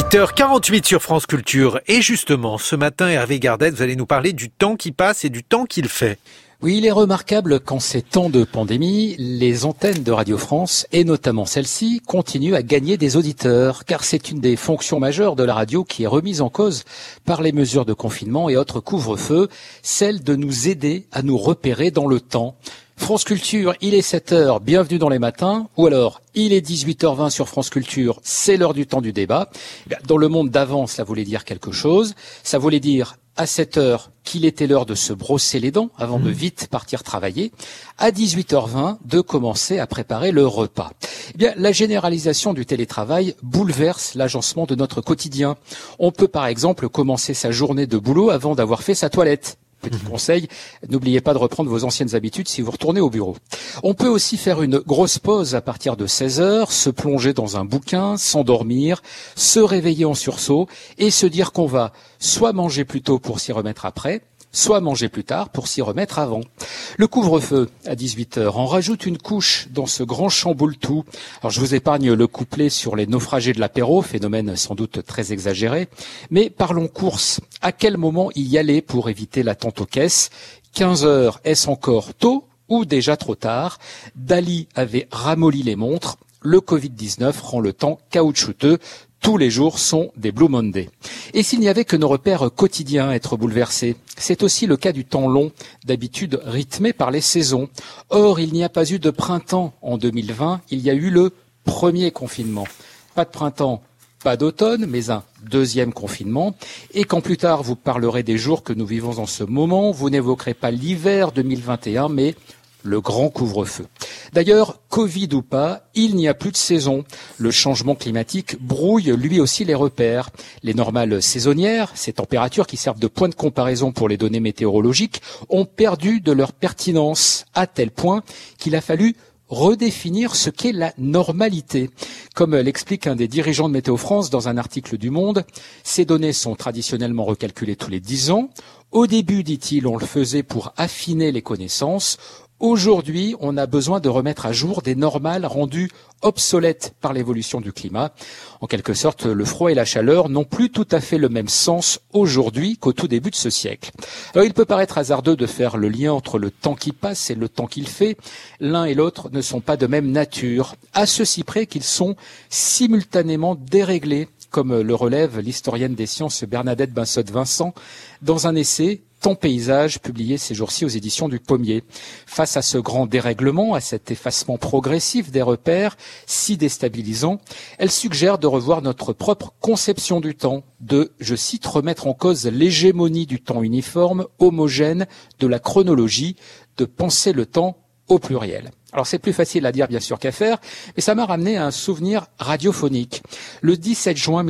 8h48 sur France Culture. Et justement, ce matin, Hervé Gardet, vous allez nous parler du temps qui passe et du temps qu'il fait. Oui, il est remarquable qu'en ces temps de pandémie, les antennes de Radio France, et notamment celle-ci, continuent à gagner des auditeurs, car c'est une des fonctions majeures de la radio qui est remise en cause par les mesures de confinement et autres couvre-feux, celle de nous aider à nous repérer dans le temps. France Culture, il est 7h, bienvenue dans les matins, ou alors il est 18h20 sur France Culture, c'est l'heure du temps du débat. Dans le monde d'avant, ça voulait dire quelque chose, ça voulait dire à 7h qu'il était l'heure de se brosser les dents avant de vite partir travailler, à 18h20 de commencer à préparer le repas. La généralisation du télétravail bouleverse l'agencement de notre quotidien. On peut par exemple commencer sa journée de boulot avant d'avoir fait sa toilette. Petit conseil, n'oubliez pas de reprendre vos anciennes habitudes si vous retournez au bureau. On peut aussi faire une grosse pause à partir de 16h, se plonger dans un bouquin, s'endormir, se réveiller en sursaut et se dire qu'on va soit manger plus tôt pour s'y remettre après, soit manger plus tard pour s'y remettre avant. Le couvre-feu à 18h en rajoute une couche dans ce grand chamboule-tout. Alors je vous épargne le couplet sur les naufragés de l'apéro, phénomène sans doute très exagéré, mais parlons course. À quel moment y aller pour éviter l'attente aux caisses ? 15h, est-ce encore tôt ou déjà trop tard ? Dali avait ramolli les montres. Le Covid-19 rend le temps caoutchouteux. Tous les jours sont des Blue Monday. Et s'il n'y avait que nos repères quotidiens à être bouleversés, c'est aussi le cas du temps long, d'habitude rythmé par les saisons. Or, il n'y a pas eu de printemps en 2020, il y a eu le premier confinement. Pas de printemps, pas d'automne, mais un deuxième confinement. Et quand plus tard vous parlerez des jours que nous vivons en ce moment, vous n'évoquerez pas l'hiver 2021, mais le grand couvre-feu. D'ailleurs, Covid ou pas, il n'y a plus de saison. Le changement climatique brouille lui aussi les repères. Les normales saisonnières, ces températures qui servent de point de comparaison pour les données météorologiques, ont perdu de leur pertinence à tel point qu'il a fallu redéfinir ce qu'est la normalité. Comme l'explique un des dirigeants de Météo France dans un article du Monde, ces données sont traditionnellement recalculées tous les 10 ans. Au début, dit-il, on le faisait pour affiner les connaissances. Aujourd'hui, on a besoin de remettre à jour des normales rendues obsolètes par l'évolution du climat. En quelque sorte, le froid et la chaleur n'ont plus tout à fait le même sens aujourd'hui qu'au tout début de ce siècle. Alors, il peut paraître hasardeux de faire le lien entre le temps qui passe et le temps qu'il fait. L'un et l'autre ne sont pas de même nature, à ceci près qu'ils sont simultanément déréglés, comme le relève l'historienne des sciences Bernadette Binsotte-Vincent dans un essai Temps paysage, publié ces jours-ci aux éditions du Pommier. Face à ce grand dérèglement, à cet effacement progressif des repères, si déstabilisant, elle suggère de revoir notre propre conception du temps, de, je cite, remettre en cause l'hégémonie du temps uniforme, homogène, de la chronologie, de penser le temps au pluriel. Alors c'est plus facile à dire bien sûr qu'à faire, mais ça m'a ramené à un souvenir radiophonique. Le 17 juin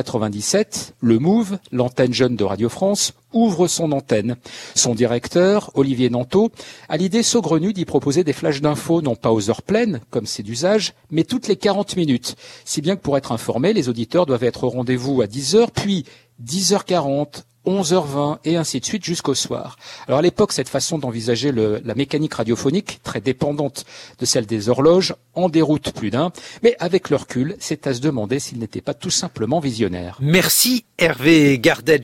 1997, le MOVE, l'antenne jeune de Radio France, ouvre son antenne. Son directeur, Olivier Nanteau, a l'idée saugrenue d'y proposer des flashs d'infos, non pas aux heures pleines, comme c'est d'usage, mais toutes les 40 minutes. Si bien que pour être informés, les auditeurs doivent être au rendez-vous à 10h, puis 10h40, 11h20 et ainsi de suite jusqu'au soir. Alors à l'époque, cette façon d'envisager la mécanique radiophonique, très dépendante de celle des horloges, en déroute plus d'un. Mais avec le recul, c'est à se demander s'il n'était pas tout simplement visionnaire. Merci Hervé Gardet.